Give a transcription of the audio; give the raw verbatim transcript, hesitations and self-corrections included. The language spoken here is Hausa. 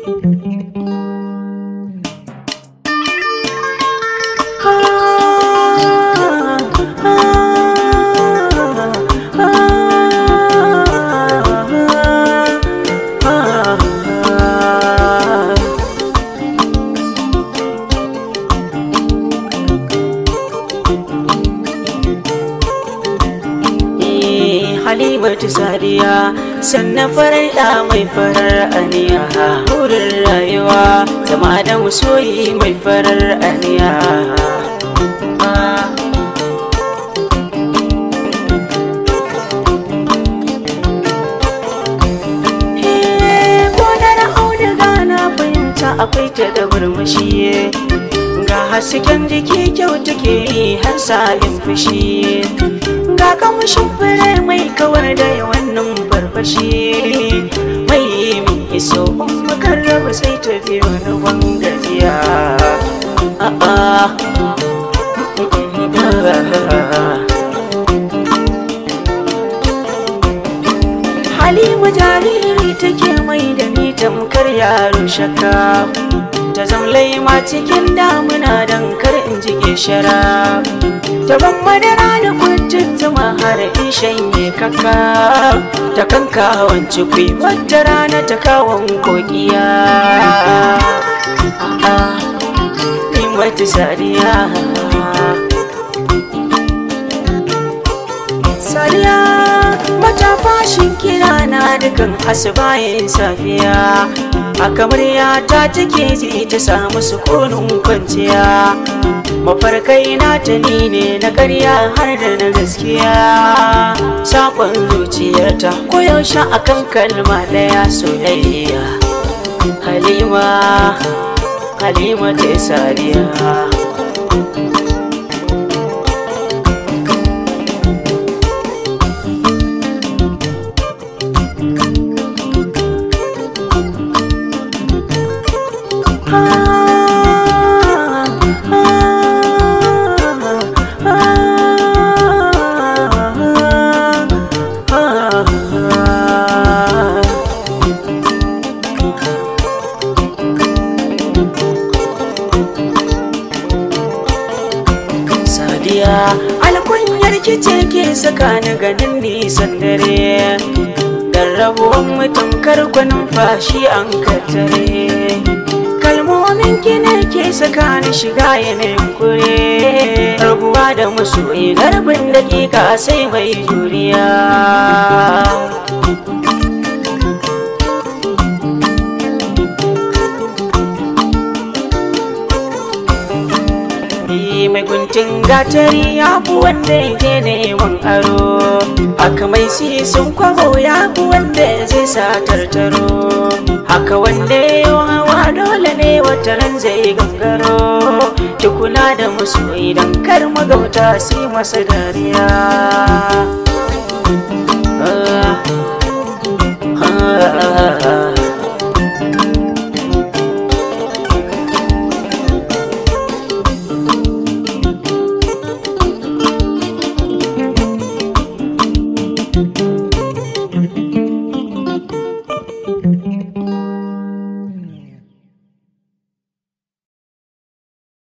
Halimatu Sadiya sannan farar da mai farar aniya, burin rayuwa zama da masoyi mai farar aniya. Gonar auduga na fahimta akwai ta da murmushi, ga hasken jiki kyau take yi har sa'in fushi, ga kamushin fure mai kawar da wannan farfashi, mai min iso makar raba sai ta biyo na bangajiya. Halima jariri take mai da ni tamkar yaro shaka, ta zamlai ma cikin damuna don kar in jike shara, taban madara da kuntutuma har in shanye kaka, ta kanka wance kwi wata rana ta kawon kokiya. Halimatu Sadiya, Sadiya mata fashin kira na dukan asubahin safiya, a kamar ta take ji ta samu sukunin kwanciya, mafarkai na ta ni ne na ƙarya har da na gaskiya, saƙon zuciyarta koyaushe akan kalma ɗaya soyayya. Halima, Halimatu Sadiya. Alkunyar kice ke saka ni ganin nisan dare, dan rabuwan mutum karkwanin fashi an kattare, kalmomin ki ne ke saka ni shiga yanayin kure, rabuwa da masoyi garbin dakika sai mai juriya. Mai guntun gatari ya fi wanda yake neman aro, haka mai sisin kwabo ya fi wanda zai sa tartaro, haka wanda ya hawa dole ne wata ran zai gangaro, ki kula da masoyi don kar magauta su masa dariya.